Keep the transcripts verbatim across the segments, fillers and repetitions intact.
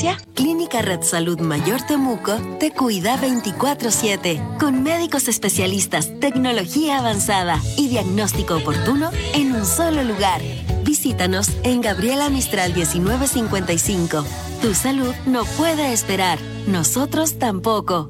emergencia? Clínica Red Salud Mayor Temuco te cuida veinticuatro siete, con médicos especialistas, tecnología avanzada y diagnóstico oportuno en un solo lugar. Visítanos en Gabriela Mistral diecinueve cincuenta y cinco. Tu salud no puede esperar. Nosotros tampoco.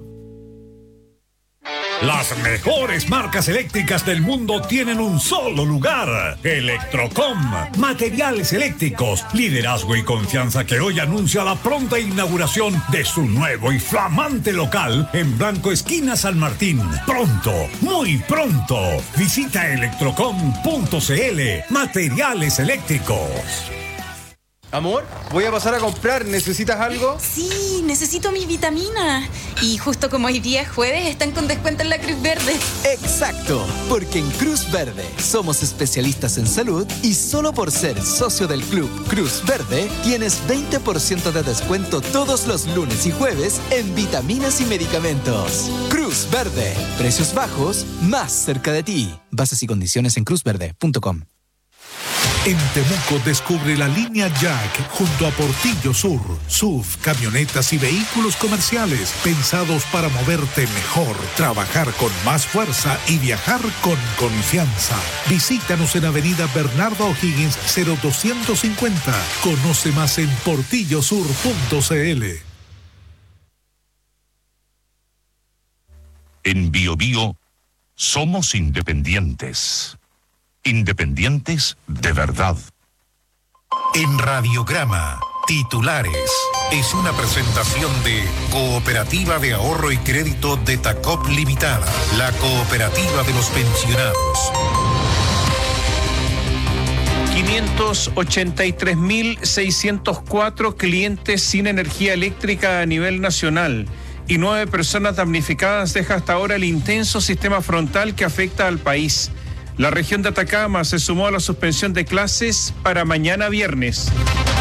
Las mejores marcas eléctricas del mundo tienen un solo lugar. Electrocom. Materiales eléctricos, liderazgo y confianza que hoy anuncia la pronta inauguración de su nuevo y flamante local en Blanco Esquina San Martín. Pronto, muy pronto. Visita electrocom punto cl. Materiales eléctricos. Amor, voy a pasar a comprar. ¿Necesitas algo? Sí, necesito mi vitamina. Y justo como hoy día es jueves, están con descuento en la Cruz Verde. Exacto, porque en Cruz Verde somos especialistas en salud y solo por ser socio del club Cruz Verde tienes veinte por ciento de descuento todos los lunes y jueves en vitaminas y medicamentos. Cruz Verde, precios bajos, más cerca de ti. Bases y condiciones en cruz verde punto com. En Temuco descubre la línea Jack junto a Portillo Sur. S U V, camionetas y vehículos comerciales pensados para moverte mejor, trabajar con más fuerza y viajar con confianza. Visítanos en Avenida Bernardo O'Higgins cero doscientos cincuenta. Conoce más en portillo sur punto cl. En Bio Bio somos independientes. Independientes de verdad. En Radiograma, titulares. Es una presentación de Cooperativa de Ahorro y Crédito de Tacop Limitada, la cooperativa de los pensionados. quinientos ochenta y tres mil seiscientos cuatro clientes sin energía eléctrica a nivel nacional y nueve personas damnificadas deja hasta ahora el intenso sistema frontal que afecta al país. La región de Atacama se sumó a la suspensión de clases para mañana viernes.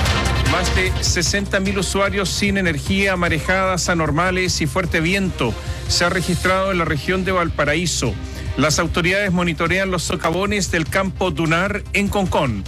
Más de sesenta mil usuarios sin energía, marejadas anormales y fuerte viento se ha registrado en la región de Valparaíso. Las autoridades monitorean los socavones del campo dunar en Concón.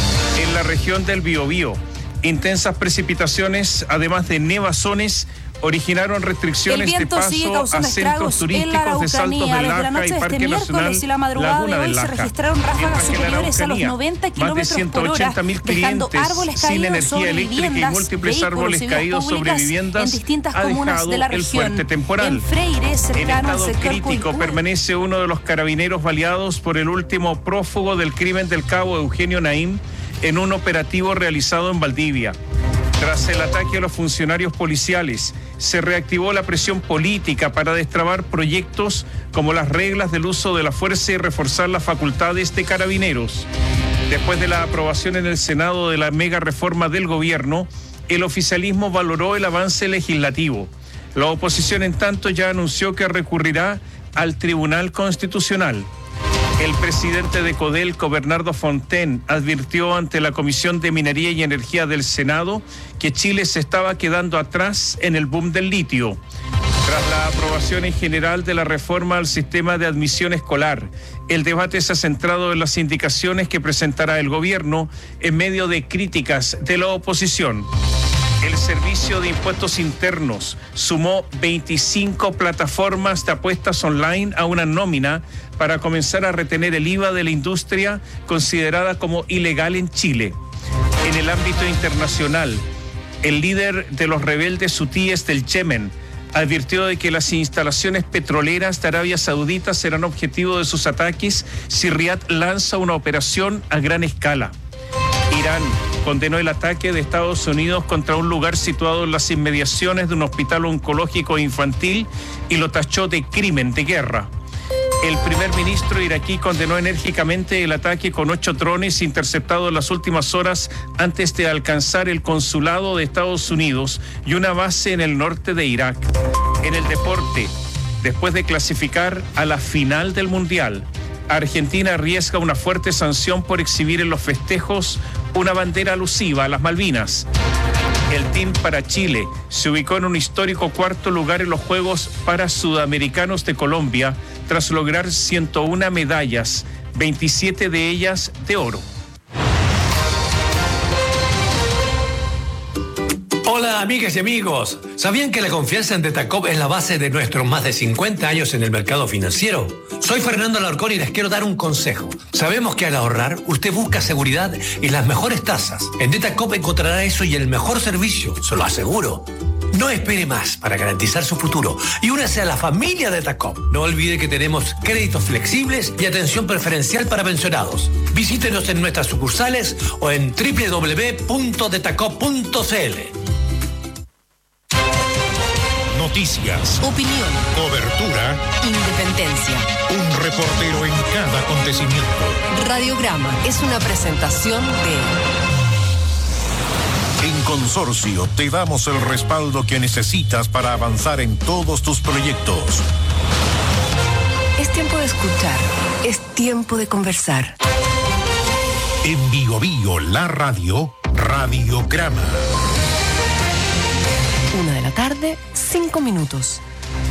En la región del Biobío, intensas precipitaciones, además de nevazones, originaron restricciones de paso a centros turísticos de Saltos del Laja y Parque Nacional y la madrugada Laguna de hoy del Laja. Se registraron ráfagas superiores a los noventa kilómetros más de ciento ochenta mil clientes sin energía eléctrica y múltiples árboles caídos sobre viviendas en distintas ha comunas dejado de la el región. fuerte temporal. En Freire, cercano en al estado sector crítico Coicún, permanece uno de los carabineros baleados por el último prófugo del crimen del cabo Eugenio Naim en un operativo realizado en Valdivia. Tras el ataque a los funcionarios policiales, se reactivó la presión política para destrabar proyectos como las reglas del uso de la fuerza y reforzar las facultades de carabineros. Después de la aprobación en el Senado de la mega reforma del gobierno, el oficialismo valoró el avance legislativo. La oposición, en tanto, ya anunció que recurrirá al Tribunal Constitucional. El presidente de Codelco, Bernardo Fontaine, advirtió ante la Comisión de Minería y Energía del Senado que Chile se estaba quedando atrás en el boom del litio. Tras la aprobación en general de la reforma al sistema de admisión escolar, el debate se ha centrado en las indicaciones que presentará el gobierno en medio de críticas de la oposición. El Servicio de Impuestos Internos sumó veinticinco plataformas de apuestas online a una nómina para comenzar a retener el I V A de la industria considerada como ilegal en Chile. En el ámbito internacional, el líder de los rebeldes hutíes del Yemen advirtió de que las instalaciones petroleras de Arabia Saudita serán objetivo de sus ataques si Riad lanza una operación a gran escala. Irán condenó el ataque de Estados Unidos contra un lugar situado en las inmediaciones de un hospital oncológico infantil y lo tachó de crimen de guerra. El primer ministro iraquí condenó enérgicamente el ataque con ocho drones interceptados en las últimas horas antes de alcanzar el consulado de Estados Unidos y una base en el norte de Irak. En el deporte, después de clasificar a la final del Mundial, Argentina arriesga una fuerte sanción por exhibir en los festejos una bandera alusiva a las Malvinas. El Team para Chile se ubicó en un histórico cuarto lugar en los Juegos Parasudamericanos de Colombia tras lograr ciento una medallas, veintisiete de ellas de oro. Hola, amigas y amigos. ¿Sabían que la confianza en Detacop es la base de nuestros más de cincuenta años en el mercado financiero? Soy Fernando Alarcón y les quiero dar un consejo. Sabemos que al ahorrar, usted busca seguridad y las mejores tasas. En Detacop encontrará eso y el mejor servicio, se lo aseguro. No espere más para garantizar su futuro y únase a la familia Detacop. No olvide que tenemos créditos flexibles y atención preferencial para pensionados. Visítenos en nuestras sucursales o en doble u doble u doble u punto detacop punto c l. Noticias, opinión, cobertura, independencia. Un reportero en cada acontecimiento. Radiograma es una presentación de... En Consorcio te damos el respaldo que necesitas para avanzar en todos tus proyectos. Es tiempo de escuchar, es tiempo de conversar. En Bio Bio, la radio, Radiograma. Una de la tarde, cinco minutos.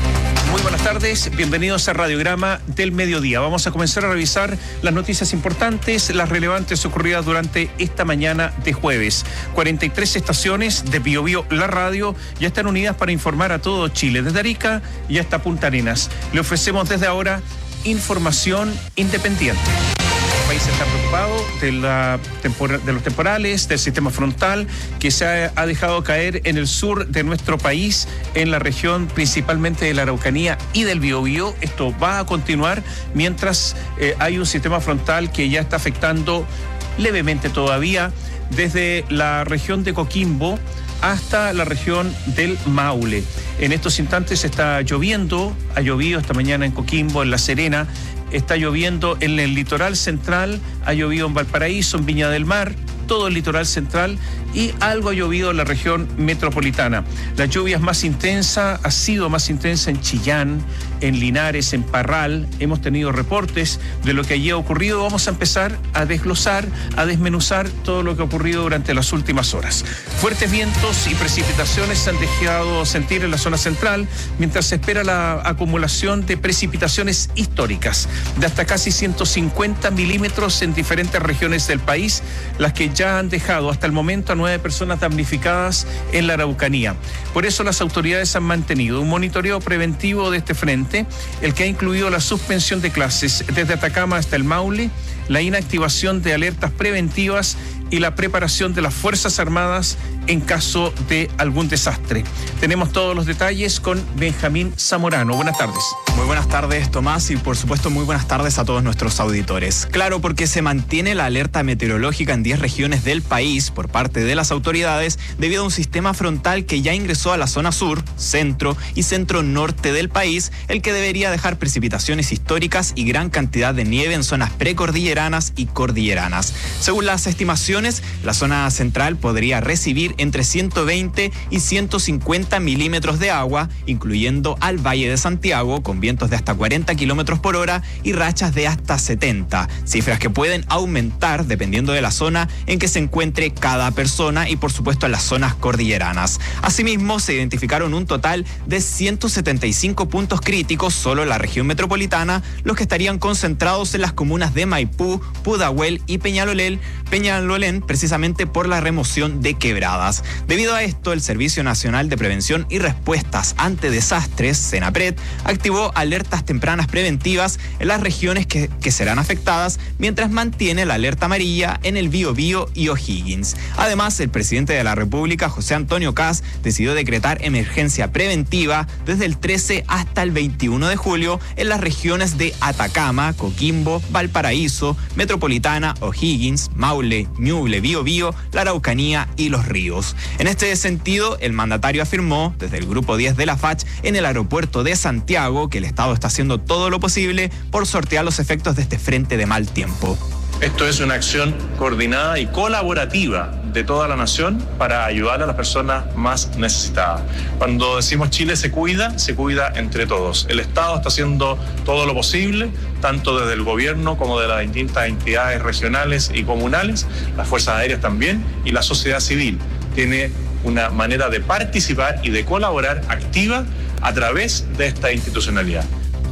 Muy buenas tardes, bienvenidos a Radiograma del Mediodía. Vamos a comenzar a revisar las noticias importantes, las relevantes ocurridas durante esta mañana de jueves. cuarenta y tres estaciones de Bio Bio, la radio, ya están unidas para informar a todo Chile, desde Arica y hasta Punta Arenas. Le ofrecemos desde ahora información independiente. El país está preocupado de, la tempora, de los temporales, del sistema frontal que se ha, ha dejado caer en el sur de nuestro país, en la región principalmente de la Araucanía y del Biobío. Esto va a continuar mientras eh, hay un sistema frontal que ya está afectando levemente todavía desde la región de Coquimbo hasta la región del Maule. En estos instantes está lloviendo, ha llovido esta mañana en Coquimbo, en La Serena, está lloviendo en el litoral central, ha llovido en Valparaíso, en Viña del Mar, todo el litoral central y algo ha llovido en la región metropolitana. La lluvia es más intensa, ha sido más intensa en Chillán, en Linares, en Parral. Hemos tenido reportes de lo que allí ha ocurrido. Vamos a empezar a desglosar, a desmenuzar todo lo que ha ocurrido durante las últimas horas. Fuertes vientos y precipitaciones se han dejado sentir en la zona central, mientras se espera la acumulación de precipitaciones históricas de hasta casi ciento cincuenta milímetros en diferentes regiones del país, las que ya han dejado hasta el momento a nueve personas damnificadas en la Araucanía. Por eso las autoridades han mantenido un monitoreo preventivo de este frente, el que ha incluido la suspensión de clases desde Atacama hasta el Maule, la inactivación de alertas preventivas y la preparación de las Fuerzas Armadas en caso de algún desastre. Tenemos todos los detalles con Benjamín Zamorano. Buenas tardes. Muy buenas tardes, Tomás, y por supuesto muy buenas tardes a todos nuestros auditores. Claro, porque se mantiene la alerta meteorológica en diez regiones del país por parte de las autoridades debido a un sistema frontal que ya ingresó a la zona sur, centro y centro-norte del país, el que debería dejar precipitaciones históricas y gran cantidad de nieve en zonas precordilleranas y cordilleranas. Según las estimaciones, la zona central podría recibir entre ciento veinte y ciento cincuenta milímetros de agua, incluyendo al Valle de Santiago, con vientos de hasta cuarenta kilómetros por hora y rachas de hasta setenta, cifras que pueden aumentar dependiendo de la zona en que se encuentre cada persona y por supuesto en las zonas cordilleranas. Asimismo, se identificaron un total de ciento setenta y cinco puntos críticos solo en la región metropolitana, los que estarían concentrados en las comunas de Maipú, Pudahuel y Peñalolén, Peñalolén, precisamente por la remoción de quebradas. Debido a esto, el Servicio Nacional de Prevención y Respuestas ante Desastres, SENAPRED, activó alertas tempranas preventivas en las regiones que, que serán afectadas, mientras mantiene la alerta amarilla en el Biobío y O'Higgins. Además, el presidente de la República, José Antonio Kast, decidió decretar emergencia preventiva desde el trece hasta el veintiuno de julio en las regiones de Atacama, Coquimbo, Valparaíso, Metropolitana, O'Higgins, Maule, Ñuble, Biobío, la Araucanía y Los Ríos. En este sentido, el mandatario afirmó desde el Grupo diez de la F A C H en el aeropuerto de Santiago que el Estado está haciendo todo lo posible por sortear los efectos de este frente de mal tiempo. Esto es una acción coordinada y colaborativa de toda la nación para ayudar a las personas más necesitadas. Cuando decimos Chile se cuida, se cuida entre todos. El Estado está haciendo todo lo posible, tanto desde el gobierno como de las distintas entidades regionales y comunales, las fuerzas aéreas también, y la sociedad civil tiene una manera de participar y de colaborar activa a través de esta institucionalidad.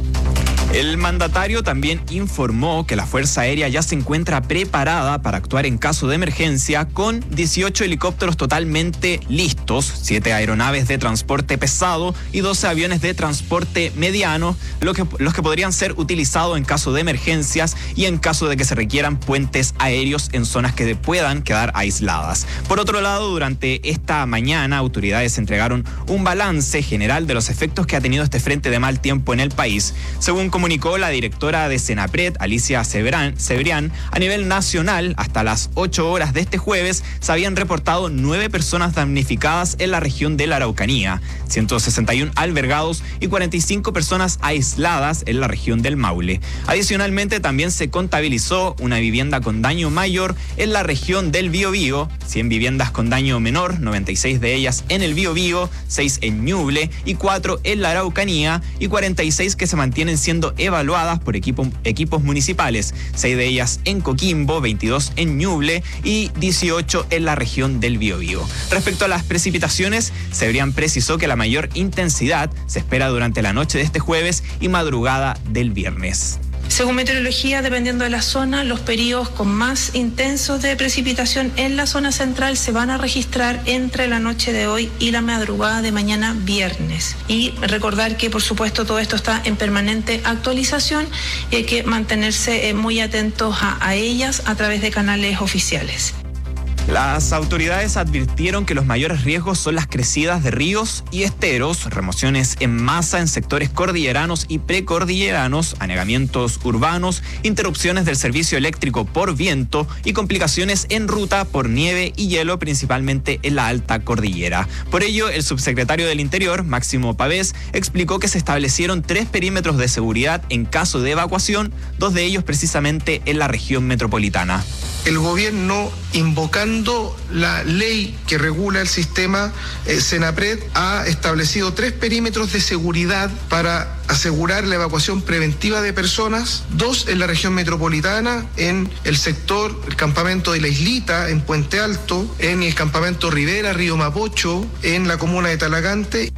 El mandatario también informó que la Fuerza Aérea ya se encuentra preparada para actuar en caso de emergencia con dieciocho helicópteros totalmente listos. estos, siete aeronaves de transporte pesado y doce aviones de transporte mediano, lo que, los que podrían ser utilizados en caso de emergencias y en caso de que se requieran puentes aéreos en zonas que puedan quedar aisladas. Por otro lado, durante esta mañana, autoridades entregaron un balance general de los efectos que ha tenido este frente de mal tiempo en el país. Según comunicó la directora de Senapred, Alicia Cebrián, a nivel nacional, hasta las ocho horas de este jueves, se habían reportado nueve personas damnificadas en la región de la Araucanía, ciento sesenta y uno albergados y cuarenta y cinco personas aisladas en la región del Maule. Adicionalmente, también se contabilizó una vivienda con daño mayor en la región del Biobío, cien viviendas con daño menor, noventa y seis de ellas en el Biobío, seis en Ñuble y cuatro en la Araucanía, y cuarenta y seis que se mantienen siendo evaluadas por equipo, equipos municipales, seis de ellas en Coquimbo, veintidós en Ñuble y dieciocho en la región del Biobío. Respecto a las precipitaciones, Cebrián precisó que la mayor intensidad se espera durante la noche de este jueves y madrugada del viernes. Según meteorología, dependiendo de la zona, los periodos con más intensos de precipitación en la zona central se van a registrar entre la noche de hoy y la madrugada de mañana viernes. Y recordar que, por supuesto, todo esto está en permanente actualización y hay que mantenerse muy atentos a, a ellas a través de canales oficiales. Las autoridades advirtieron que los mayores riesgos son las crecidas de ríos y esteros, remociones en masa en sectores cordilleranos y precordilleranos, anegamientos urbanos, interrupciones del servicio eléctrico por viento y complicaciones en ruta por nieve y hielo, principalmente en la alta cordillera. Por ello, el subsecretario del Interior, Máximo Pavés, explicó que se establecieron tres perímetros de seguridad en caso de evacuación, dos de ellos precisamente en la región metropolitana. El gobierno, invocando la ley que regula el sistema, eh, Senapred ha establecido tres perímetros de seguridad para asegurar la evacuación preventiva de personas, dos en la región metropolitana, en el sector, el campamento de La Islita, en Puente Alto, en el campamento Rivera, Río Mapocho, en la comuna de Talagante.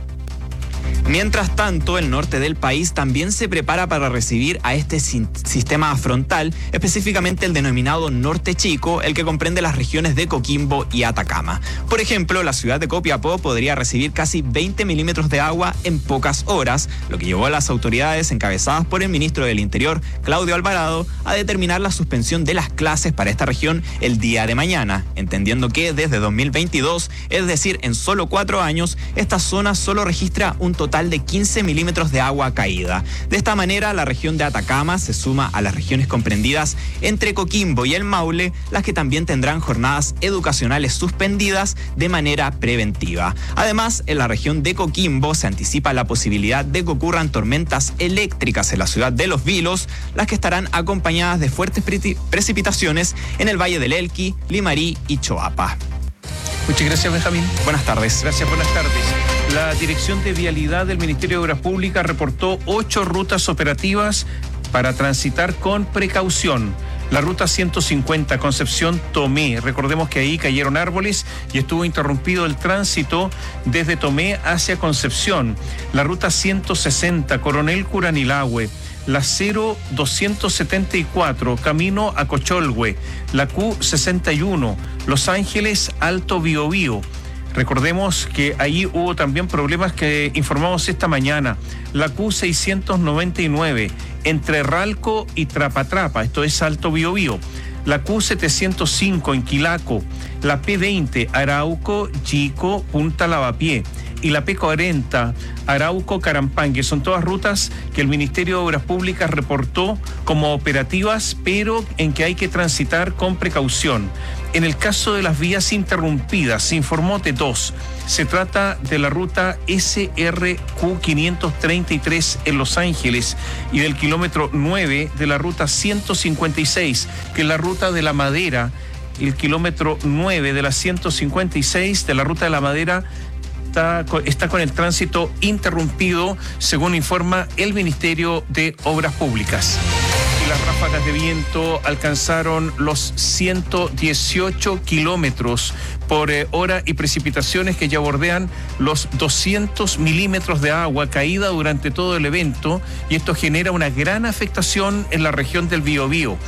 Mientras tanto, el norte del país también se prepara para recibir a este sistema frontal, específicamente el denominado Norte Chico, el que comprende las regiones de Coquimbo y Atacama. Por ejemplo, la ciudad de Copiapó podría recibir casi veinte milímetros de agua en pocas horas, lo que llevó a las autoridades encabezadas por el ministro del Interior, Claudio Alvarado, a determinar la suspensión de las clases para esta región el día de mañana, entendiendo que desde dos mil veintidós, es decir, en solo cuatro años, esta zona solo registra un total de quince milímetros de agua caída. De esta manera, la región de Atacama se suma a las regiones comprendidas entre Coquimbo y el Maule, las que también tendrán jornadas educacionales suspendidas de manera preventiva. Además, en la región de Coquimbo se anticipa la posibilidad de que ocurran tormentas eléctricas en la ciudad de Los Vilos, las que estarán acompañadas de fuertes pre- precipitaciones en el Valle del Elqui, Limarí y Choapa. Muchas gracias, Benjamín. Buenas tardes. Gracias, buenas tardes. La Dirección de Vialidad del Ministerio de Obras Públicas reportó ocho rutas operativas para transitar con precaución. La ruta ciento cincuenta, Concepción-Tomé. Recordemos que ahí cayeron árboles y estuvo interrumpido el tránsito desde Tomé hacia Concepción. La ruta ciento sesenta, Coronel Curanilahue. La cero doscientos setenta y cuatro, camino a Cocholhue. La Q sesenta y uno, Los Ángeles Alto Biobío. Recordemos que ahí hubo también problemas que informamos esta mañana. La Q seiscientos noventa y nueve, entre Ralco y Trapatrapa, esto es Alto Biobío. La Q setecientos cinco en Quilaco. La P veinte, Arauco, Chico, Punta Lavapié. Y la P cuarenta, Arauco, Carampangue. Son todas rutas que el Ministerio de Obras Públicas reportó como operativas, pero en que hay que transitar con precaución. En el caso de las vías interrumpidas, se informó de dos. Se trata de la ruta S R Q quinientos treinta y tres en Los Ángeles y del kilómetro nueve de la ruta ciento cincuenta y seis, que es la ruta de La Madera. El kilómetro nueve de la ciento cincuenta y seis de la ruta de La Madera Está, está con el tránsito interrumpido, según informa el Ministerio de Obras Públicas. Y las ráfagas de viento alcanzaron los ciento dieciocho kilómetros por eh, hora y precipitaciones que ya bordean los doscientos milímetros de agua caída durante todo el evento, y esto genera una gran afectación en la región del Biobío.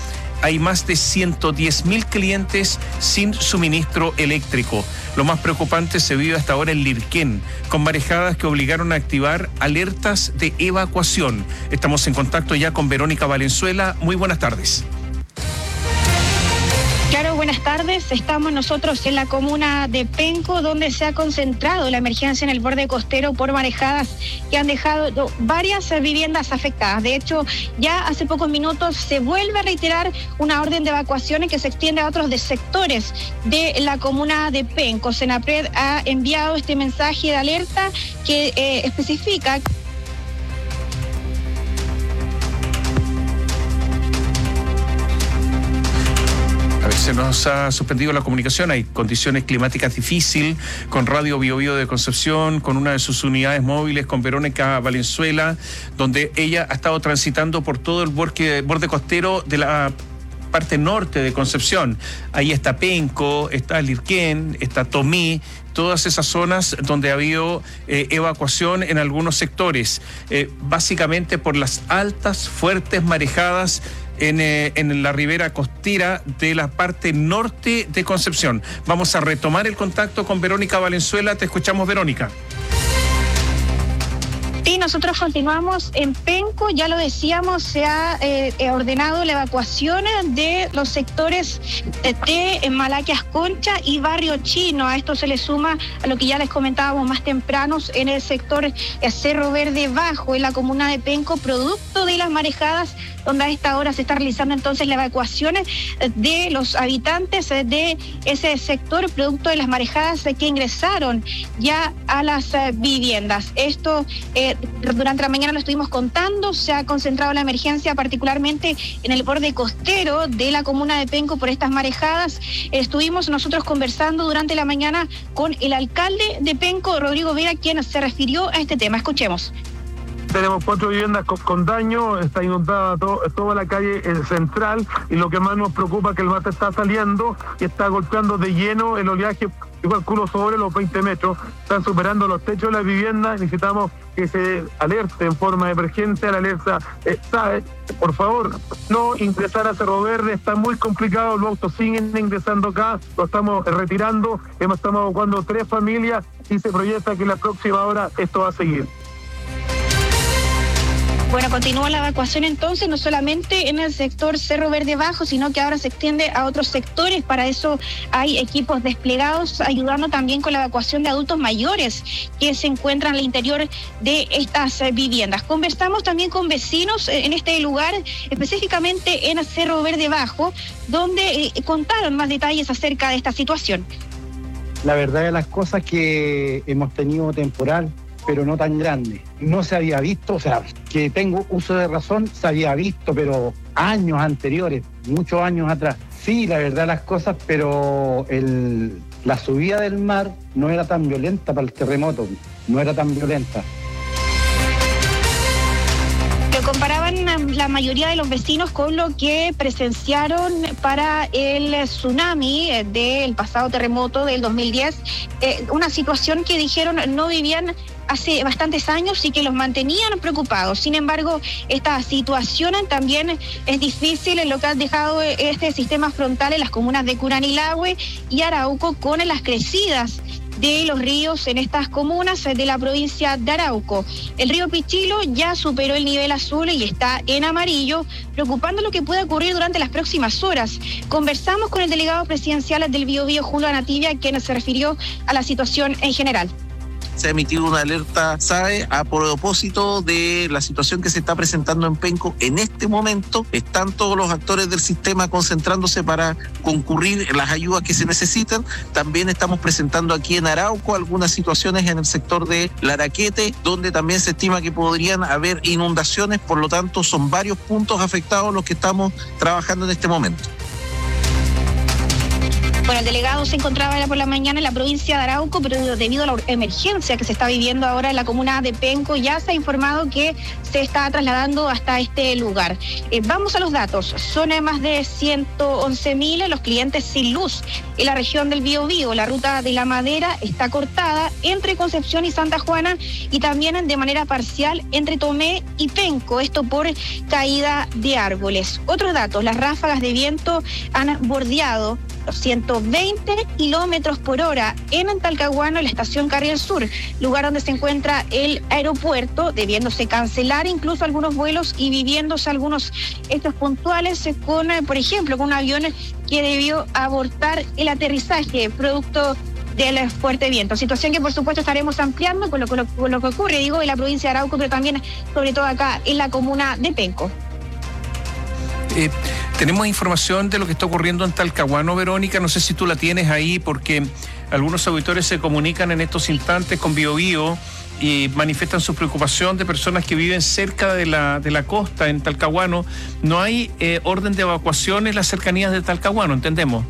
hay más de ciento diez mil clientes sin suministro eléctrico. Lo más preocupante se vive hasta ahora en Lirquén, con marejadas que obligaron a activar alertas de evacuación. Estamos en contacto ya con Verónica Valenzuela. Muy buenas tardes. Claro, buenas tardes. Estamos nosotros en la comuna de Penco, donde se ha concentrado la emergencia en el borde costero por marejadas que han dejado varias viviendas afectadas. De hecho, ya hace pocos minutos se vuelve a reiterar una orden de evacuaciones que se extiende a otros de sectores de la comuna de Penco. Senapred ha enviado este mensaje de alerta que eh, especifica... Se nos ha suspendido la comunicación, hay condiciones climáticas difíciles, con Radio Bio Bio de Concepción, con una de sus unidades móviles, con Verónica Valenzuela, donde ella ha estado transitando por todo el borde, borde costero de la parte norte de Concepción. Ahí está Penco, está Lirquén, está Tomé, todas esas zonas donde ha habido eh, evacuación en algunos sectores, eh, básicamente por las altas, fuertes marejadas En, eh, en la ribera costera de la parte norte de Concepción. Vamos a retomar el contacto con Verónica Valenzuela. Te escuchamos, Verónica. Sí, nosotros continuamos en Penco, ya lo decíamos, se ha eh, ordenado la evacuación de los sectores de Malaquias Concha y Barrio Chino. A esto se le suma a lo que ya les comentábamos más tempranos en el sector eh, Cerro Verde Bajo, en la comuna de Penco, producto de las marejadas, donde a esta hora se está realizando entonces la evacuación de los habitantes de ese sector, producto de las marejadas que ingresaron ya a las viviendas. Esto eh, durante la mañana lo estuvimos contando, se ha concentrado la emergencia particularmente en el borde costero de la comuna de Penco por estas marejadas. Estuvimos nosotros conversando durante la mañana con el alcalde de Penco, Rodrigo Vera, quien se refirió a este tema. Escuchemos. Tenemos cuatro viviendas con, con daño, está inundada to, toda la calle el central, y lo que más nos preocupa es que el mar está saliendo y está golpeando de lleno el oleaje, yo calculo sobre los veinte metros, están superando los techos de las viviendas. Necesitamos que se alerte en forma de emergencia, la alerta eh, sabe, por favor, no ingresar a Cerro Verde, está muy complicado, los autos siguen ingresando acá, lo estamos retirando, hemos estado evacuando tres familias y se proyecta que en la próxima hora esto va a seguir. Bueno, continúa la evacuación entonces, no solamente en el sector Cerro Verde Bajo, sino que ahora se extiende a otros sectores. Para eso hay equipos desplegados ayudando también con la evacuación de adultos mayores que se encuentran al interior de estas viviendas. Conversamos también con vecinos en este lugar, específicamente en Cerro Verde Bajo, donde contaron más detalles acerca de esta situación. La verdad de las cosas que hemos tenido temporal, pero no tan grande. No se había visto, o sea, que tengo uso de razón, se había visto, pero años anteriores, muchos años atrás. Sí, la verdad las cosas, pero el, la subida del mar no era tan violenta para el terremoto, no era tan violenta. Lo comparaban la mayoría de los vecinos con lo que presenciaron para el tsunami del pasado terremoto del dos mil diez, eh, una situación que dijeron no vivían hace bastantes años y que los mantenían preocupados. Sin embargo, esta situación también es difícil en lo que ha dejado este sistema frontal en las comunas de Curanilahue y Arauco, con las crecidas de los ríos en estas comunas de la provincia de Arauco. El río Pichilo ya superó el nivel azul y está en amarillo, preocupando lo que puede ocurrir durante las próximas horas. Conversamos con el delegado presidencial del Bio Bio, Julio Anativia, quien se refirió a la situación en general. Se ha emitido una alerta S A E a propósito de la situación que se está presentando en Penco. En este momento están todos los actores del sistema concentrándose para concurrir en las ayudas que se necesitan. También estamos presentando aquí en Arauco algunas situaciones en el sector de Laraquete, donde también se estima que podrían haber inundaciones. Por lo tanto, son varios puntos afectados los que estamos trabajando en este momento. Bueno, el delegado se encontraba por la mañana en la provincia de Arauco, pero debido a la emergencia que se está viviendo ahora en la comuna de Penco, ya se ha informado que se está trasladando hasta este lugar. Eh, vamos a los datos. Son más de ciento once mil los clientes sin luz en la región del Biobío. La ruta de la Madera está cortada entre Concepción y Santa Juana y también de manera parcial entre Tomé y Penco, esto por caída de árboles. Otros datos, las ráfagas de viento han bordeado los ciento veinte kilómetros por hora en Talcahuano, en la estación Carril Sur, lugar donde se encuentra el aeropuerto, debiéndose cancelar incluso algunos vuelos y viviéndose algunos hechos puntuales con, por ejemplo, con un avión que debió abortar el aterrizaje producto del fuerte viento. Situación que por supuesto estaremos ampliando con lo, con lo, con lo que ocurre, digo, en la provincia de Arauco, pero también sobre todo acá en la comuna de Penco. Eh, tenemos información de lo que está ocurriendo en Talcahuano, Verónica, no sé si tú la tienes ahí, porque algunos auditores se comunican en estos instantes con Biobío y manifiestan su preocupación de personas que viven cerca de la, de la costa en Talcahuano. No hay eh, orden de evacuación en las cercanías de Talcahuano, ¿entendemos?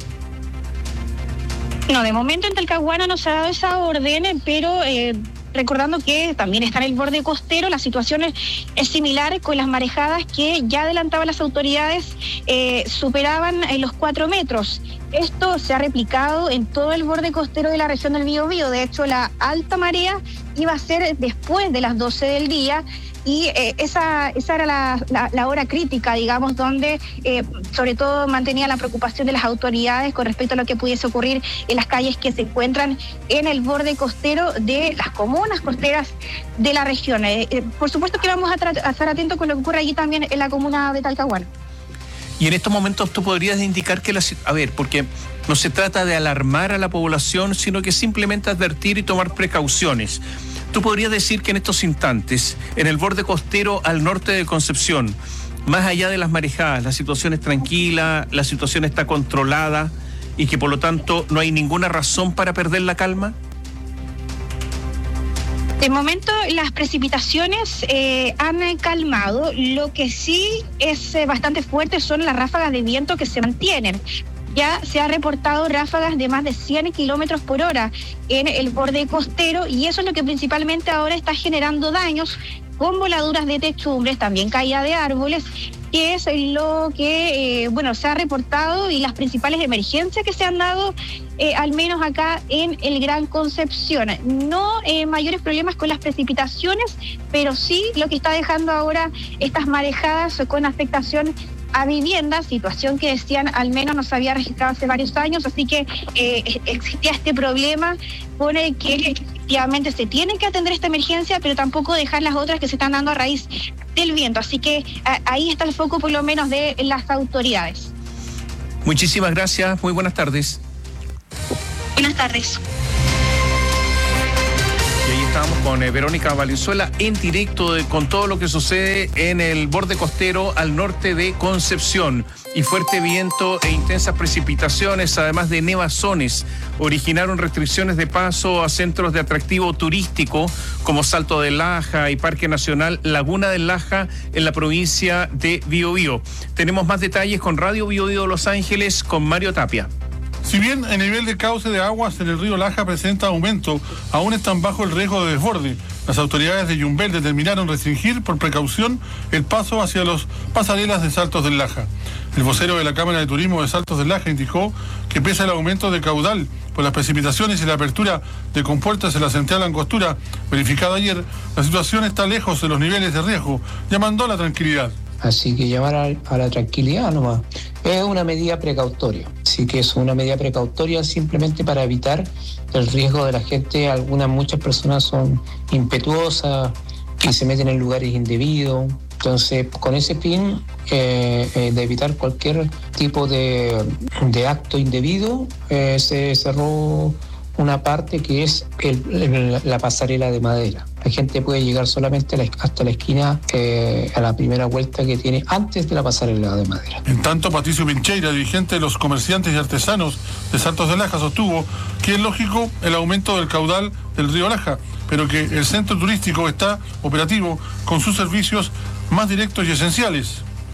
No, de momento en Talcahuano no se ha dado esa orden, pero eh, recordando que también está en el borde costero, la situación es, es similar con las marejadas que ya adelantaban las autoridades, eh, superaban eh, los cuatro metros. Esto se ha replicado en todo el borde costero de la región del Biobío. De hecho, la alta marea iba a ser después de las doce del día, y eh, esa, esa era la, la, la hora crítica, digamos, donde eh, sobre todo mantenía la preocupación de las autoridades con respecto a lo que pudiese ocurrir en las calles que se encuentran en el borde costero de las comunas costeras de la región. Eh, eh, por supuesto que vamos a, a estar atentos con lo que ocurre allí también en la comuna de Talcahuano. Y en estos momentos tú podrías indicar que la... A ver, porque no se trata de alarmar a la población, sino que simplemente advertir y tomar precauciones. Tú podrías decir que en estos instantes, en el borde costero al norte de Concepción, más allá de las marejadas, la situación es tranquila, la situación está controlada y que por lo tanto no hay ninguna razón para perder la calma. De momento las precipitaciones eh, han calmado. Lo que sí es eh, bastante fuerte son las ráfagas de viento que se mantienen. Ya se ha reportado ráfagas de más de cien kilómetros por hora en el borde costero, y eso es lo que principalmente ahora está generando daños, con voladuras de techumbres, también caída de árboles, que es lo que eh, bueno, se ha reportado, y las principales emergencias que se han dado, eh, al menos acá en el Gran Concepción. No eh, mayores problemas con las precipitaciones, pero sí lo que está dejando ahora estas marejadas con afectación a viviendas, situación que decían al menos no se había registrado hace varios años, así que eh, existía este problema con el que efectivamente se tiene que atender esta emergencia, pero tampoco dejar las otras que se están dando a raíz del viento, así que a, ahí está el foco por lo menos de las autoridades. Muchísimas gracias, muy buenas tardes. Buenas tardes. Y ahí estamos con eh, Verónica Valenzuela en directo de, con todo lo que sucede en el borde costero al norte de Concepción. Y fuerte viento e intensas precipitaciones, además de nevazones, originaron restricciones de paso a centros de atractivo turístico como Salto del Laja y Parque Nacional Laguna del Laja en la provincia de Biobío. Tenemos más detalles con Radio Biobío Los Ángeles con Mario Tapia. Si bien el nivel de cauce de aguas en el río Laja presenta aumento, aún están bajo el riesgo de desborde. Las autoridades de Yumbel determinaron restringir por precaución el paso hacia los pasarelas de Saltos del Laja. El vocero de la Cámara de Turismo de Saltos del Laja indicó que pese al aumento de caudal por las precipitaciones y la apertura de compuertas en la central Angostura verificada ayer, la situación está lejos de los niveles de riesgo, llamando a la tranquilidad. Así que llamar a, a la tranquilidad nomás. Es una medida precautoria. Así que es una medida precautoria simplemente para evitar el riesgo de la gente. Algunas, muchas personas son impetuosas y se meten en lugares indebidos. Entonces, con ese fin eh, eh, de evitar cualquier tipo de, de acto indebido, eh, se cerró una parte que es el, el, la pasarela de madera. La gente puede llegar solamente a la, hasta la esquina, eh, a la primera vuelta que tiene antes de la pasarela de madera. En tanto, Patricio Pincheira, dirigente de los comerciantes y artesanos de Saltos del Laja, sostuvo que es lógico el aumento del caudal del río Laja, pero que el centro turístico está operativo con sus servicios más directos y esenciales.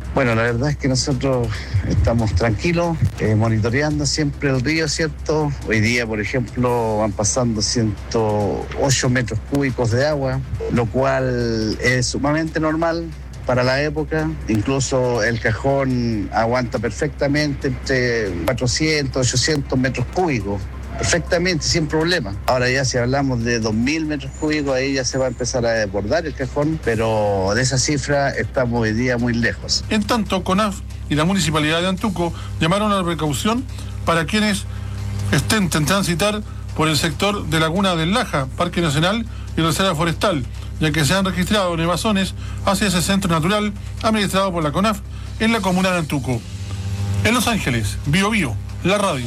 Bueno, la verdad es que nosotros estamos tranquilos, eh, monitoreando siempre el río, ¿cierto? Hoy día, por ejemplo, van pasando ciento ocho metros cúbicos de agua, lo cual es sumamente normal para la época. Incluso el cajón aguanta perfectamente entre cuatrocientos, ochocientos metros cúbicos. Perfectamente, sin problema. Ahora ya si hablamos de dos mil metros cúbicos, ahí ya se va a empezar a desbordar el cajón, pero de esa cifra estamos hoy día muy lejos. En tanto, CONAF y la Municipalidad de Antuco llamaron a la precaución para quienes estén en transitar por el sector de Laguna del Laja, Parque Nacional y Reserva Forestal, ya que se han registrado nevazones hacia ese centro natural administrado por la CONAF en la comuna de Antuco. En Los Ángeles, Bio Bio, la radio.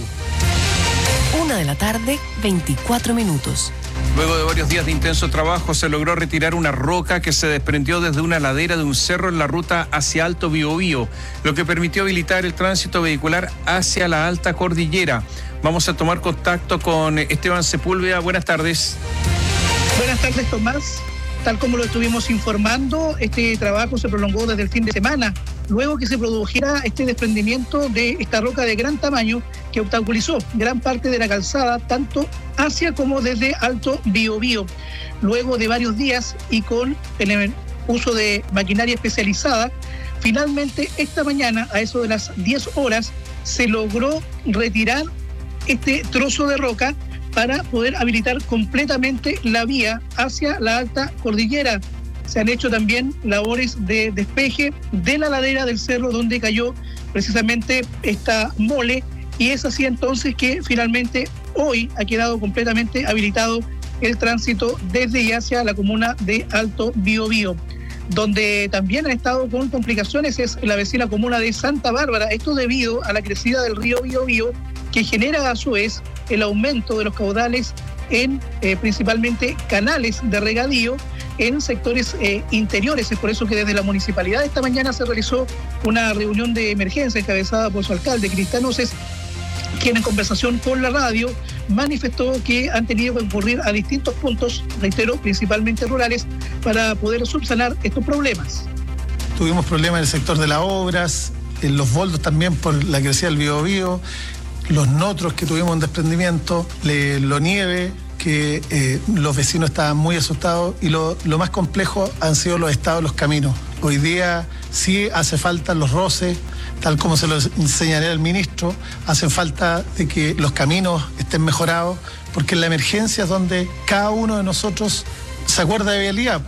Una de la tarde, veinticuatro minutos. Luego de varios días de intenso trabajo, se logró retirar una roca que se desprendió desde una ladera de un cerro en la ruta hacia Alto Biobío, lo que permitió habilitar el tránsito vehicular hacia la alta cordillera. Vamos a tomar contacto con Esteban Sepúlveda. Buenas tardes. Buenas tardes, Tomás. Tal como lo estuvimos informando, este trabajo se prolongó desde el fin de semana, luego que se produjera este desprendimiento de esta roca de gran tamaño que obstaculizó gran parte de la calzada, tanto hacia como desde Alto Biobío. Luego de varios días y con el uso de maquinaria especializada, finalmente esta mañana, a eso de las diez horas, se logró retirar este trozo de roca para poder habilitar completamente la vía hacia la alta cordillera. Se han hecho también labores de despeje de la ladera del cerro donde cayó precisamente esta mole, y es así entonces que finalmente hoy ha quedado completamente habilitado el tránsito desde y hacia la comuna de Alto Biobío. Donde también ha estado con complicaciones es la vecina comuna de Santa Bárbara, esto debido a la crecida del río Biobío, que genera a su vez el aumento de los caudales en eh, principalmente canales de regadío en sectores eh, interiores. Es por eso que desde la municipalidad esta mañana se realizó una reunión de emergencia encabezada por su alcalde, Cristian Oces, quien en conversación con la radio manifestó que han tenido que concurrir a distintos puntos, reitero, principalmente rurales, para poder subsanar estos problemas. Tuvimos problemas en el sector de las obras, en los boldos también por la crecida del Biobío, los notros que tuvimos en desprendimiento, le, lo nieve, que eh, los vecinos estaban muy asustados, y lo, lo más complejo han sido los estados de los caminos. Hoy día sí hace falta los roces, tal como se lo enseñaré al ministro, hacen falta de que los caminos estén mejorados, porque en la emergencia es donde cada uno de nosotros se acuerda de vialidad.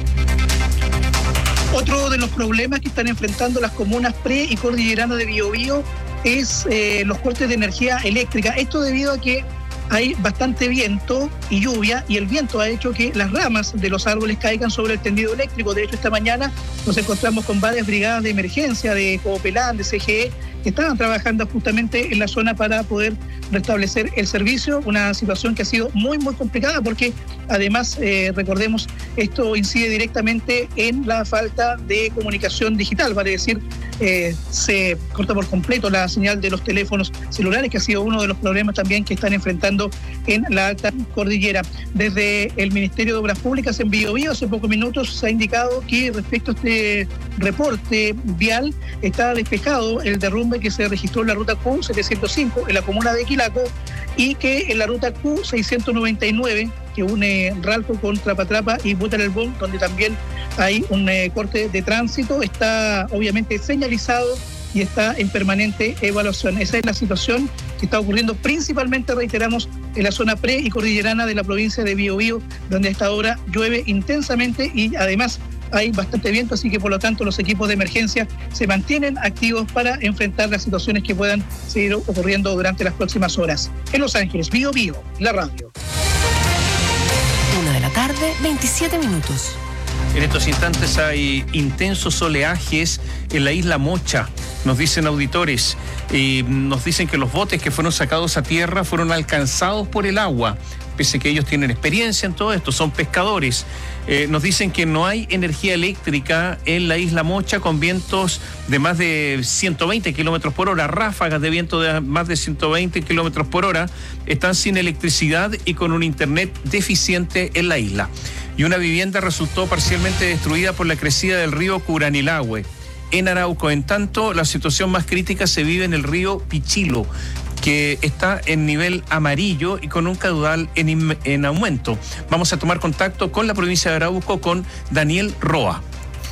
Otro de los problemas que están enfrentando las comunas pre y cordilleranas de Biobío es eh, los cortes de energía eléctrica. Esto debido a que hay bastante viento y lluvia, y el viento ha hecho que las ramas de los árboles caigan sobre el tendido eléctrico. De hecho, esta mañana nos encontramos con varias brigadas de emergencia de Copelán, de C G E, que estaban trabajando justamente en la zona para poder restablecer el servicio, una situación que ha sido muy, muy complicada porque además, eh, recordemos, esto incide directamente en la falta de comunicación digital, vale decir, eh, se corta por completo la señal de los teléfonos celulares, que ha sido uno de los problemas también que están enfrentando en la alta cordillera. Desde el Ministerio de Obras Públicas en Biobío, hace pocos minutos se ha indicado que respecto a este reporte vial está despejado el derrumbe que se registró en la ruta Q setecientos cinco en la comuna de Quilaco, y que en la ruta Q seiscientos noventa y nueve, que une Ralco con Trapatrapa y Butarelbón, donde también hay un eh, corte de tránsito, está obviamente señalizado y está en permanente evaluación. Esa es la situación que está ocurriendo principalmente, reiteramos, en la zona pre y cordillerana de la provincia de Biobío, donde a esta hora llueve intensamente y además hay bastante viento, así que por lo tanto los equipos de emergencia se mantienen activos para enfrentar las situaciones que puedan seguir ocurriendo durante las próximas horas. En Los Ángeles, Biobío, la radio. Una de la tarde, veintisiete minutos. En estos instantes hay intensos oleajes en la isla Mocha, nos dicen auditores, y nos dicen que los botes que fueron sacados a tierra fueron alcanzados por el agua, pese a que ellos tienen experiencia en todo esto, son pescadores. Eh, nos dicen que no hay energía eléctrica en la isla Mocha, con vientos de más de ciento veinte kilómetros por hora, ráfagas de viento de más de ciento veinte kilómetros por hora, están sin electricidad y con un internet deficiente en la isla. Y una vivienda resultó parcialmente destruida por la crecida del río Curanilahue. en Arauco. En tanto, la situación más crítica se vive en el río Pichilo, que está en nivel amarillo y con un caudal en, en aumento. Vamos a tomar contacto con la provincia de Arauco, con Daniel Roa.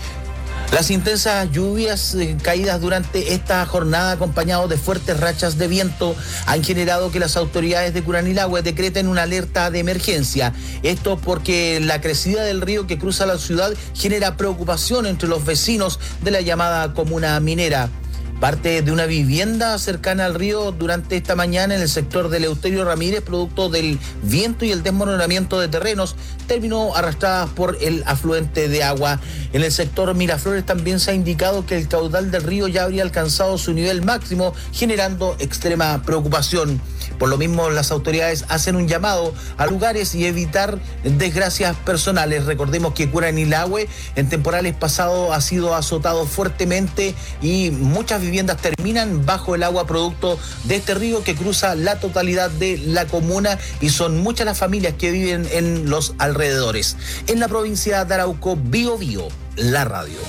Las intensas lluvias eh, caídas durante esta jornada, acompañados de fuertes rachas de viento, han generado que las autoridades de Curanilahue decreten una alerta de emergencia. Esto porque la crecida del río que cruza la ciudad genera preocupación entre los vecinos de la llamada comuna minera. Parte de una vivienda cercana al río durante esta mañana en el sector de Eleuterio Ramírez, producto del viento y el desmoronamiento de terrenos, terminó arrastrada por el afluente de agua. En el sector Miraflores también se ha indicado que el caudal del río ya habría alcanzado su nivel máximo, generando extrema preocupación. Por lo mismo, las autoridades hacen un llamado a lugares y evitar desgracias personales. Recordemos que Curanilahue en temporales pasados ha sido azotado fuertemente y muchas viviendas terminan bajo el agua producto de este río que cruza la totalidad de la comuna, y son muchas las familias que viven en los alrededores. En la provincia de Arauco, Bio Bio, la radio.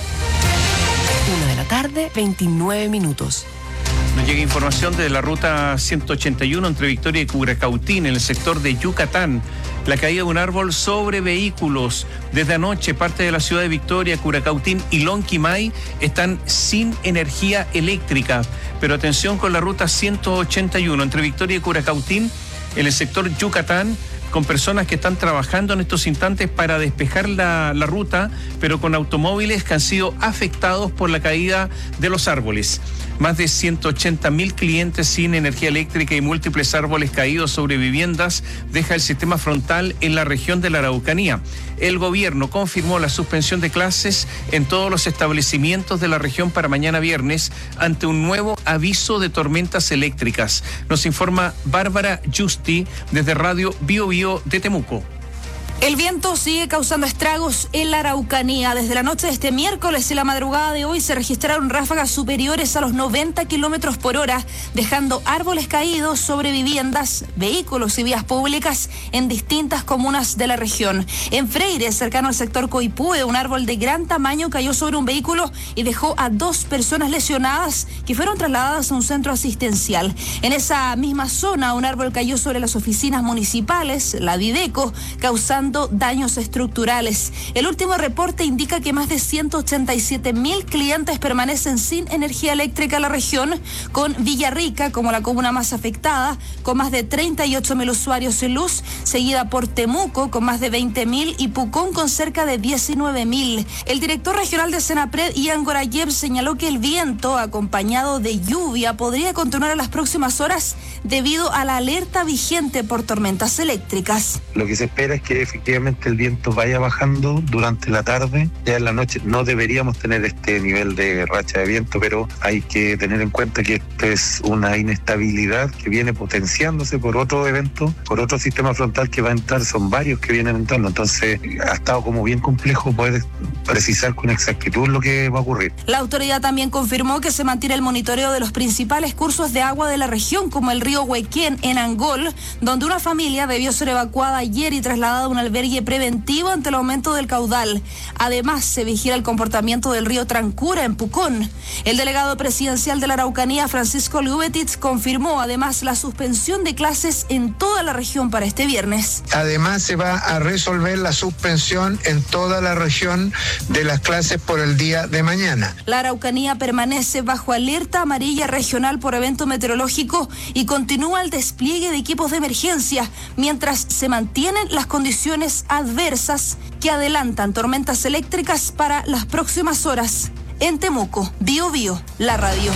Una de la tarde, veintinueve minutos. Nos llega información de la ruta ciento ochenta y uno entre Victoria y Curacautín, en el sector de Yucatán. La caída de un árbol sobre vehículos. Desde anoche, parte de la ciudad de Victoria, Curacautín y Lonquimay están sin energía eléctrica. Pero atención con la ruta ciento ochenta y uno entre Victoria y Curacautín, en el sector Yucatán, con personas que están trabajando en estos instantes para despejar la, la ruta, pero con automóviles que han sido afectados por la caída de los árboles. Más de ciento ochenta mil clientes sin energía eléctrica y múltiples árboles caídos sobre viviendas deja el sistema frontal en la región de la Araucanía. El gobierno confirmó la suspensión de clases en todos los establecimientos de la región para mañana viernes ante un nuevo aviso de tormentas eléctricas. Nos informa Bárbara Justi desde Radio Bio Bio de Temuco. El viento sigue causando estragos en la Araucanía. Desde la noche de este miércoles y la madrugada de hoy se registraron ráfagas superiores a los noventa kilómetros por hora, dejando árboles caídos sobre viviendas, vehículos y vías públicas en distintas comunas de la región. En Freire, cercano al sector Coipúe, un árbol de gran tamaño cayó sobre un vehículo y dejó a dos personas lesionadas que fueron trasladadas a un centro asistencial. En esa misma zona, un árbol cayó sobre las oficinas municipales, la Videco, causando daños estructurales. El último reporte indica que más de ciento ochenta y siete mil clientes permanecen sin energía eléctrica en la región, con Villarrica como la comuna más afectada, con más de treinta y ocho mil usuarios sin luz, seguida por Temuco con más de veinte mil y Pucón con cerca de diecinueve mil. El director regional de Senapred, Ian Gorayev, señaló que el viento, acompañado de lluvia, podría continuar en las próximas horas debido a la alerta vigente por tormentas eléctricas. Lo que se espera es que efectivamente el viento vaya bajando durante la tarde. Ya en la noche no deberíamos tener este nivel de racha de viento, pero hay que tener en cuenta que esto es una inestabilidad que viene potenciándose por otro evento, por otro sistema frontal que va a entrar. Son varios que vienen entrando, entonces ha estado como bien complejo poder precisar con exactitud lo que va a ocurrir. La autoridad también confirmó que se mantiene el monitoreo de los principales cursos de agua de la región, como el río Huequén en Angol, donde una familia debió ser evacuada ayer y trasladada a un albergue preventivo ante el aumento del caudal. Además, se vigila el comportamiento del río Trancura en Pucón. El delegado presidencial de la Araucanía, Francisco Lubetitz, confirmó además la suspensión de clases en toda la región para este viernes. Además, se va a resolver la suspensión en toda la región de las clases por el día de mañana. La Araucanía permanece bajo alerta amarilla regional por evento meteorológico y continúa el despliegue de equipos de emergencia mientras se mantienen las condiciones adversas que adelantan tormentas eléctricas para las próximas horas. En Temuco, Bio Bio, la radio.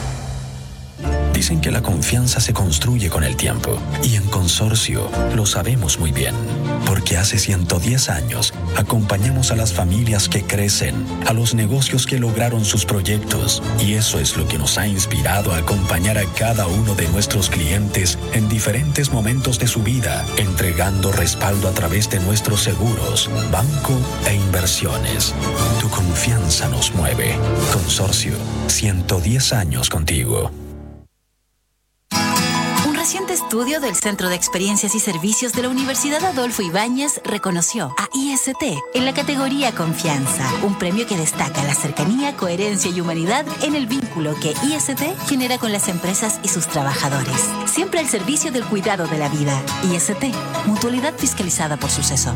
Dicen que la confianza se construye con el tiempo, y en Consorcio lo sabemos muy bien, porque hace ciento diez años acompañamos a las familias que crecen, a los negocios que lograron sus proyectos, y eso es lo que nos ha inspirado a acompañar a cada uno de nuestros clientes en diferentes momentos de su vida, entregando respaldo a través de nuestros seguros, banco e inversiones. Tu confianza nos mueve. Consorcio, ciento diez años contigo. Reciente estudio del Centro de Experiencias y Servicios de la Universidad Adolfo Ibáñez reconoció a I S T en la categoría Confianza, un premio que destaca la cercanía, coherencia y humanidad en el vínculo que I S T genera con las empresas y sus trabajadores. Siempre al servicio del cuidado de la vida. I S T, mutualidad fiscalizada por Suceso.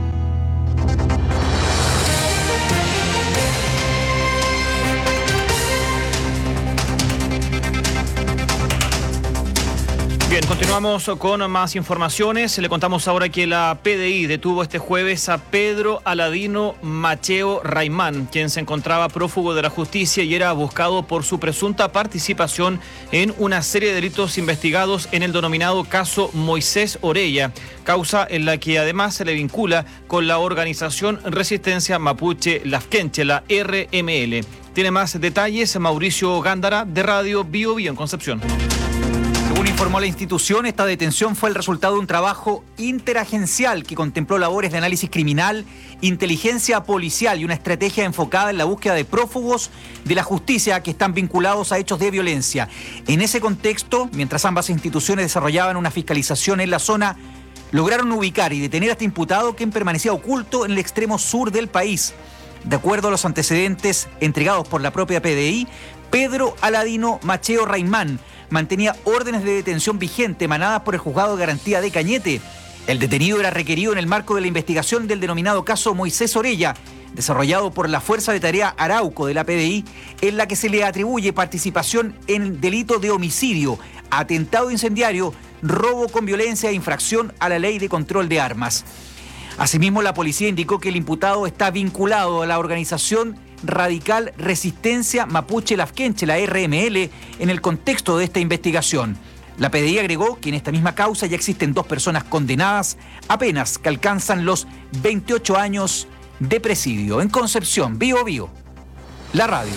Bien, continuamos con más informaciones. Le contamos ahora que la P D I detuvo este jueves a Pedro Aladino Macheo Raimán, quien se encontraba prófugo de la justicia y era buscado por su presunta participación en una serie de delitos investigados en el denominado caso Moisés Orella, causa en la que además se le vincula con la organización Resistencia Mapuche Lafkenche, la R M L. Tiene más detalles Mauricio Gándara, de Radio Bio Bio en Concepción. Según informó la institución, esta detención fue el resultado de un trabajo interagencial que contempló labores de análisis criminal, inteligencia policial y una estrategia enfocada en la búsqueda de prófugos de la justicia que están vinculados a hechos de violencia. En ese contexto, mientras ambas instituciones desarrollaban una fiscalización en la zona, lograron ubicar y detener a este imputado, quien permanecía oculto en el extremo sur del país. De acuerdo a los antecedentes entregados por la propia P D I, Pedro Aladino Macheo Raimán mantenía órdenes de detención vigente emanadas por el Juzgado de Garantía de Cañete. El detenido era requerido en el marco de la investigación del denominado caso Moisés Orella, desarrollado por la Fuerza de Tarea Arauco de la P D I, en la que se le atribuye participación en delito de homicidio, atentado incendiario, robo con violencia e infracción a la ley de control de armas. Asimismo, la policía indicó que el imputado está vinculado a la organización radical Resistencia Mapuche Lafkenche, la R M L, en el contexto de esta investigación. La P D I agregó que en esta misma causa ya existen dos personas condenadas a penas que alcanzan los veintiocho años de presidio. En Concepción, Bio Bio, la radio.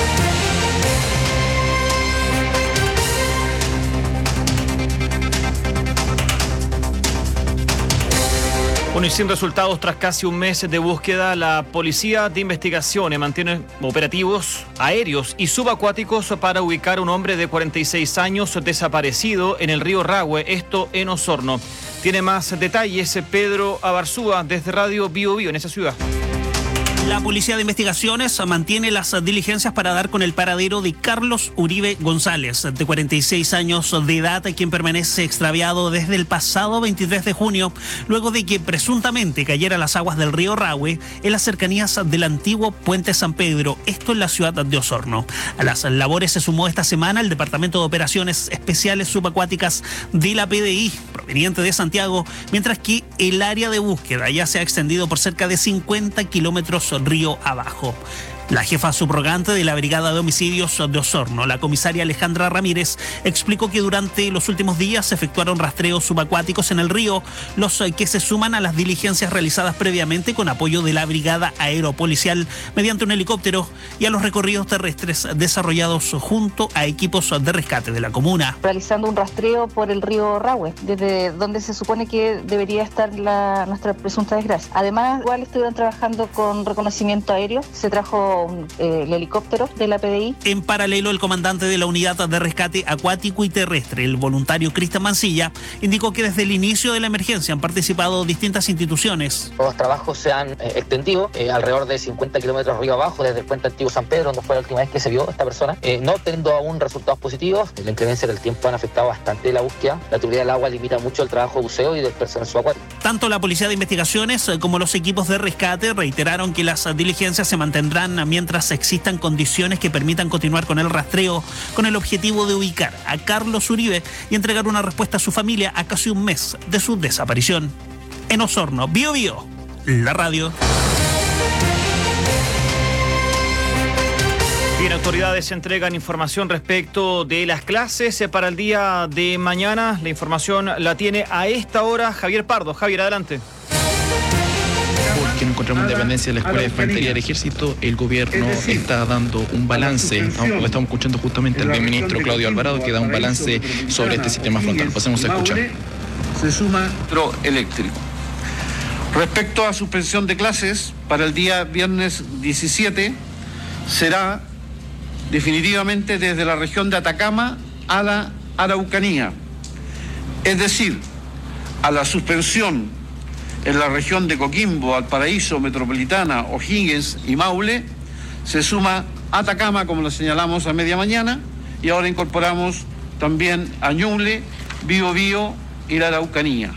Bueno, y sin resultados tras casi un mes de búsqueda, la Policía de Investigaciones mantiene operativos aéreos y subacuáticos para ubicar a un hombre de cuarenta y seis años desaparecido en el río Rahue, esto en Osorno. Tiene más detalles Pedro Abarzúa desde Radio Bio Bio en esa ciudad. La Policía de Investigaciones mantiene las diligencias para dar con el paradero de Carlos Uribe González, de cuarenta y seis años de edad, quien permanece extraviado desde el pasado veintitrés de junio, luego de que presuntamente cayera a las aguas del río Rahue en las cercanías del antiguo Puente San Pedro, esto en la ciudad de Osorno. A las labores se sumó esta semana el Departamento de Operaciones Especiales Subacuáticas de la P D I, proveniente de Santiago, mientras que el área de búsqueda ya se ha extendido por cerca de cincuenta kilómetros río abajo. La jefa subrogante de la Brigada de Homicidios de Osorno, la comisaria Alejandra Ramírez, explicó que durante los últimos días se efectuaron rastreos subacuáticos en el río, los que se suman a las diligencias realizadas previamente con apoyo de la Brigada Aeropolicial mediante un helicóptero y a los recorridos terrestres desarrollados junto a equipos de rescate de la comuna. Realizando un rastreo por el río Rahue, desde donde se supone que debería estar la, nuestra presunta desgracia. Además, igual estuvieron trabajando con reconocimiento aéreo, se trajo Eh, el helicóptero de la P D I. En paralelo, el comandante de la Unidad de Rescate Acuático y Terrestre, el voluntario Cristian Mancilla, indicó que desde el inicio de la emergencia han participado distintas instituciones. Los trabajos se han eh, extendido eh, alrededor de cincuenta kilómetros río abajo, desde el puente antiguo San Pedro, donde fue la última vez que se vio esta persona, eh, no teniendo aún resultados positivos. La inclemencia del tiempo han afectado bastante la búsqueda. La tubería del agua limita mucho el trabajo de buceo y del personal subacuático. Tanto la Policía de Investigaciones como los equipos de rescate reiteraron que las diligencias se mantendrán mientras existan condiciones que permitan continuar con el rastreo, con el objetivo de ubicar a Carlos Uribe y entregar una respuesta a su familia a casi un mes de su desaparición. En Osorno, Bio Bio, la radio. Bien, autoridades entregan información respecto de las clases para el día de mañana. La información la tiene a esta hora Javier Pardo. Javier, adelante. Que no encontramos independencia de la Escuela de Infantería del Ejército, el gobierno está dando un balance. Estamos, estamos escuchando justamente al ministro Claudio Alvarado, que da un balance sobre este sistema frontal. Pasemos a escuchar. Se suma eléctrico. Respecto a suspensión de clases, para el día viernes diecisiete será definitivamente desde la región de Atacama a la Araucanía. Es decir, a la suspensión en la región de Coquimbo, Valparaíso, Metropolitana, O'Higgins y Maule, se suma Atacama, como lo señalamos a media mañana, y ahora incorporamos también a Ñuble, Biobío y la Araucanía.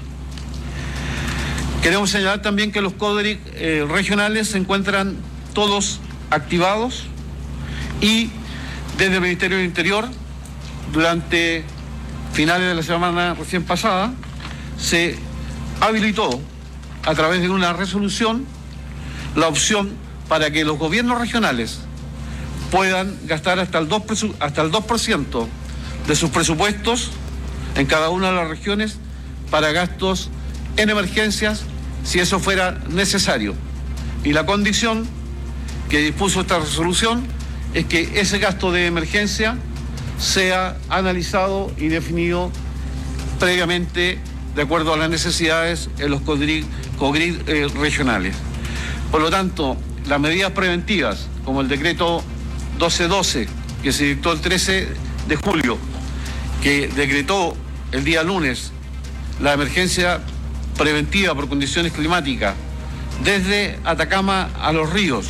Queremos señalar también que los CODRIC eh, regionales se encuentran todos activados y desde el Ministerio del Interior, durante finales de la semana recién pasada, se habilitó a través de una resolución la opción para que los gobiernos regionales puedan gastar hasta el dos por ciento, hasta el dos por ciento de sus presupuestos en cada una de las regiones para gastos en emergencias, si eso fuera necesario. Y la condición que dispuso esta resolución es que ese gasto de emergencia sea analizado y definido previamente de acuerdo a las necesidades en los CODRIC, CODRIC eh, regionales. Por lo tanto, las medidas preventivas, como el decreto doce doce, que se dictó el trece de julio, que decretó el día lunes la emergencia preventiva por condiciones climáticas desde Atacama a los ríos,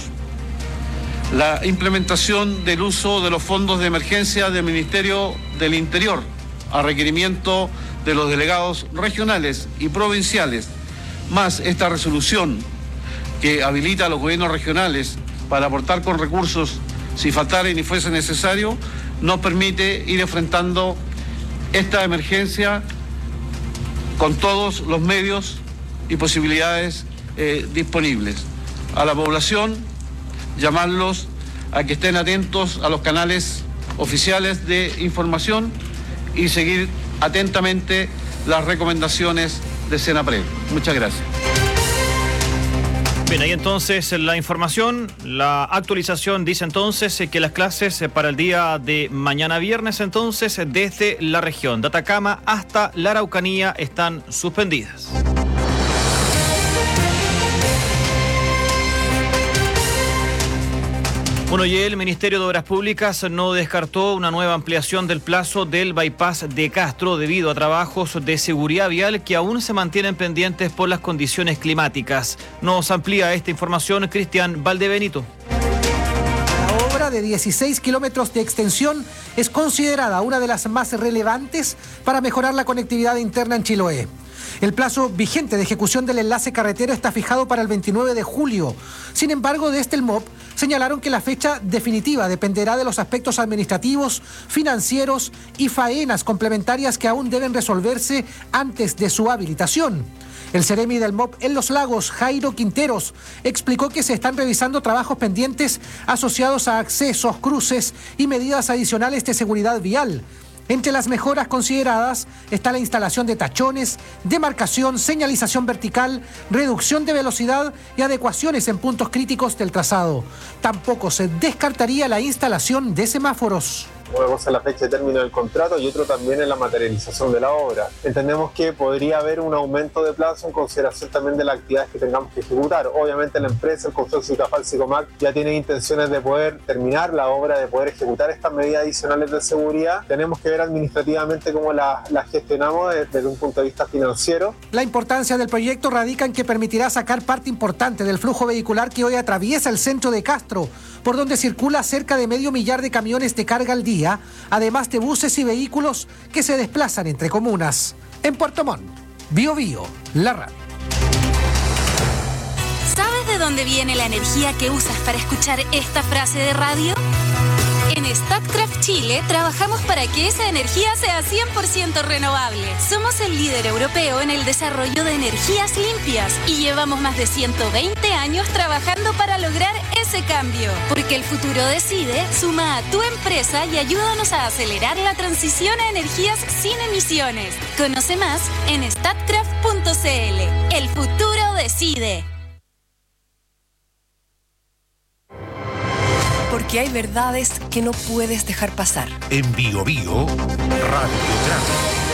la implementación del uso de los fondos de emergencia del Ministerio del Interior a requerimiento de los delegados regionales y provinciales, más esta resolución que habilita a los gobiernos regionales para aportar con recursos si faltara y ni fuese necesario, nos permite ir enfrentando esta emergencia con todos los medios y posibilidades eh, disponibles. A la población, llamarlos a que estén atentos a los canales oficiales de información y seguir atentamente las recomendaciones de Senapred. Muchas gracias. Bien, ahí entonces la información, la actualización dice entonces que las clases para el día de mañana viernes entonces desde la región de Atacama hasta la Araucanía están suspendidas. Bueno, y el Ministerio de Obras Públicas no descartó una nueva ampliación del plazo del bypass de Castro debido a trabajos de seguridad vial que aún se mantienen pendientes por las condiciones climáticas. Nos amplía esta información Cristian Valdebenito. La obra de dieciséis kilómetros de extensión es considerada una de las más relevantes para mejorar la conectividad interna en Chiloé. El plazo vigente de ejecución del enlace carretero está fijado para el veintinueve de julio. Sin embargo, desde el M O P señalaron que la fecha definitiva dependerá de los aspectos administrativos, financieros y faenas complementarias que aún deben resolverse antes de su habilitación. El Seremi del M O P en Los Lagos, Jairo Quinteros, explicó que se están revisando trabajos pendientes asociados a accesos, cruces y medidas adicionales de seguridad vial. Entre las mejoras consideradas está la instalación de tachones, demarcación, señalización vertical, reducción de velocidad y adecuaciones en puntos críticos del trazado. Tampoco se descartaría la instalación de semáforos. Una cosa es la fecha de término del contrato y otro también es la materialización de la obra. Entendemos que podría haber un aumento de plazo en consideración también de las actividades que tengamos que ejecutar. Obviamente la empresa, el consorcio Cafal Sicomac, ya tiene intenciones de poder terminar la obra, de poder ejecutar estas medidas adicionales de seguridad. Tenemos que ver administrativamente cómo las la gestionamos desde, desde un punto de vista financiero. La importancia del proyecto radica en que permitirá sacar parte importante del flujo vehicular que hoy atraviesa el centro de Castro, por donde circula cerca de medio millar de camiones de carga al día, además de buses y vehículos que se desplazan entre comunas. En Puerto Montt, Bio Bio, la radio. ¿Sabes de dónde viene la energía que usas para escuchar esta frase de radio? En Statkraft Chile trabajamos para que esa energía sea cien por ciento renovable. Somos el líder europeo en el desarrollo de energías limpias y llevamos más de ciento veinte años trabajando para lograr ese cambio. Porque el futuro decide, suma a tu empresa y ayúdanos a acelerar la transición a energías sin emisiones. Conoce más en statkraft punto c l. El futuro decide. Porque hay verdades que no puedes dejar pasar. En Bio Bio, Radiograma.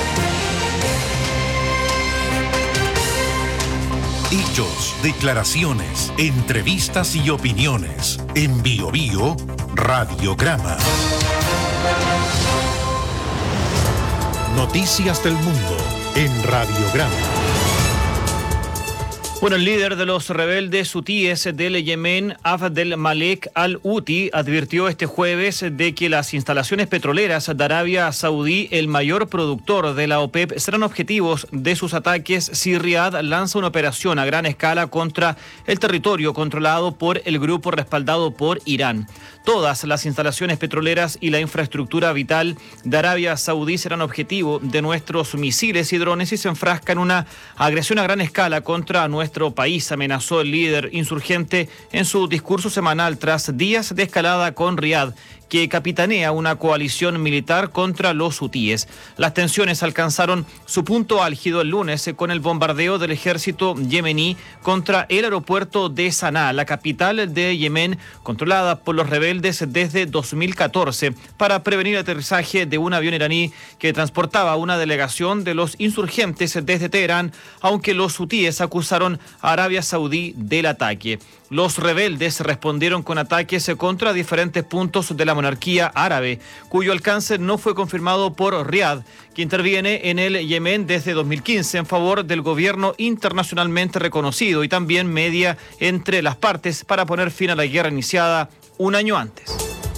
Hechos, declaraciones, entrevistas y opiniones. En Bio Bio, Radiograma. Noticias del mundo. en Radiograma. Bueno, el líder de los rebeldes hutíes del Yemen, Abdel Malek al-Houthi, advirtió este jueves de que las instalaciones petroleras de Arabia Saudí, el mayor productor de la OPEP, serán objetivos de sus ataques si Riad lanza una operación a gran escala contra el territorio controlado por el grupo respaldado por Irán. Todas las instalaciones petroleras y la infraestructura vital de Arabia Saudí serán objetivo de nuestros misiles y drones si se enfrascan en una agresión a gran escala contra nuestro país, amenazó el líder insurgente en su discurso semanal tras días de escalada con Riad, que capitanea una coalición militar contra los hutíes. Las tensiones alcanzaron su punto álgido el lunes con el bombardeo del ejército yemení contra el aeropuerto de Sanaa, la capital de Yemen, controlada por los rebeldes desde dos mil catorce, para prevenir el aterrizaje de un avión iraní que transportaba una delegación de los insurgentes desde Teherán, aunque los hutíes acusaron a Arabia Saudí del ataque. Los rebeldes respondieron con ataques contra diferentes puntos de la monarquía árabe, cuyo alcance no fue confirmado por Riad, que interviene en el Yemen desde dos mil quince en favor del gobierno internacionalmente reconocido y también media entre las partes para poner fin a la guerra iniciada un año antes.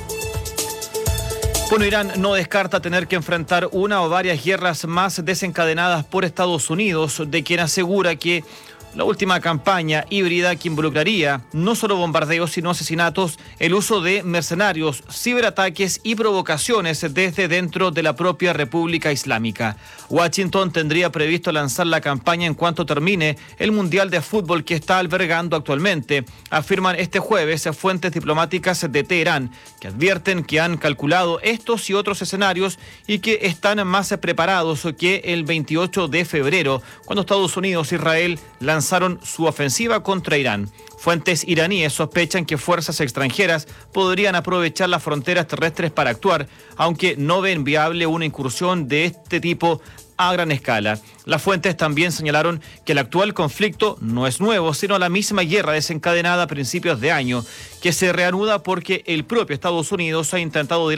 Bueno, Irán no descarta tener que enfrentar una o varias guerras más desencadenadas por Estados Unidos, de quien asegura que la última campaña híbrida que involucraría no solo bombardeos, sino asesinatos, el uso de mercenarios, ciberataques y provocaciones desde dentro de la propia República Islámica. Washington tendría previsto lanzar la campaña en cuanto termine el Mundial de Fútbol que está albergando actualmente, afirman este jueves fuentes diplomáticas de Teherán, que advierten que han calculado estos y otros escenarios y que están más preparados que el veintiocho de febrero, cuando Estados Unidos e Israel lanzaron lanzaron su ofensiva contra Irán. Fuentes iraníes sospechan que fuerzas extranjeras podrían aprovechar las fronteras terrestres para actuar, aunque no ven viable una incursión de este tipo a gran escala. Las fuentes también señalaron que el actual conflicto no es nuevo, sino la misma guerra desencadenada a principios de año, que se reanuda porque el propio Estados Unidos ha intentado